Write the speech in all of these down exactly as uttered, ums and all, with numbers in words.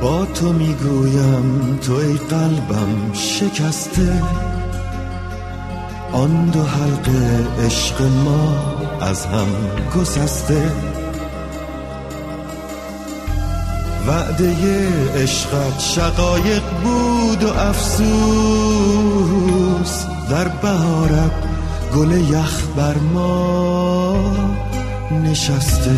با تو میگویم تو ای قلبم شکسته، آن دو حلقه عشق ما از هم گسسته. وعده عشقت شقایق بود و افسوس، در بهارت گل یخ بر ما نشسته.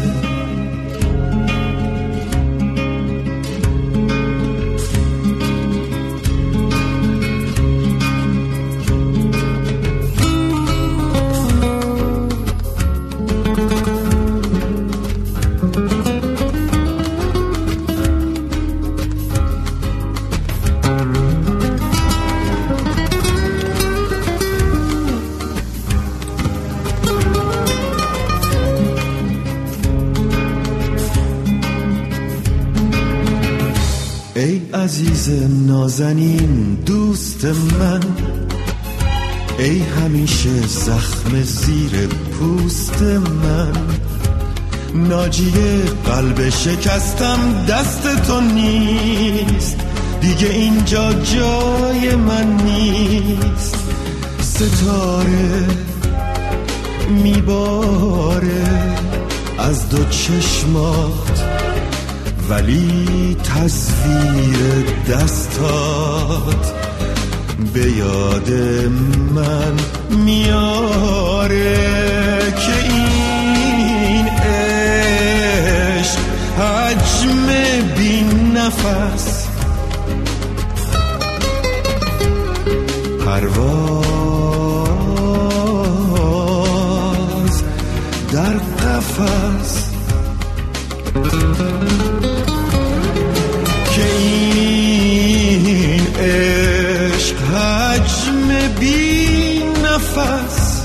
ای عزیز نازنین دوست من، ای همیشه زخم زیر پوست من، ناجی قلب شکستم دست تو نیست، دیگه اینجا جای من نیست. ستاره میباره از دو چشمات، ولی تصویر دستات به یاد من میاره که این عشق حجم بی نفس، پرواز در قفس، که این عشق حجم بی نفس،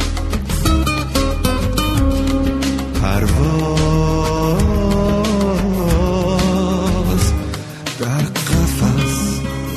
پرواز در قفس.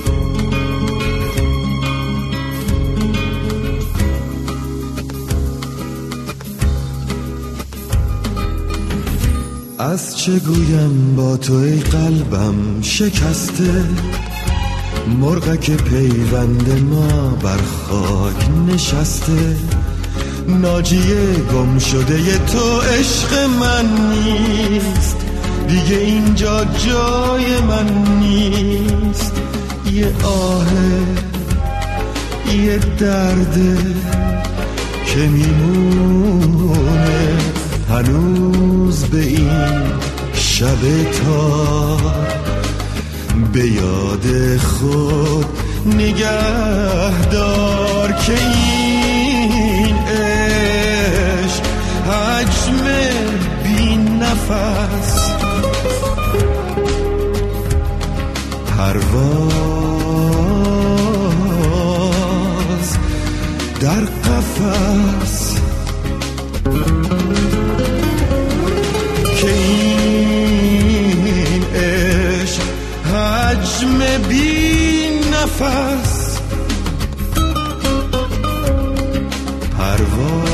از چه گویم با تو ای قلبم شکسته، مرغک پیوند ما بر خاک نشسته، ناجی گم شده تو عشق من نیست، دیگه اینجا جای من نیست. یه آه یه درده که میمونه هنوز به این شب تار، به یاد خود نگه دار که این عشق حجم بی نفس، پرواز در قفس، که این عشق حجم بی نفس، پرواز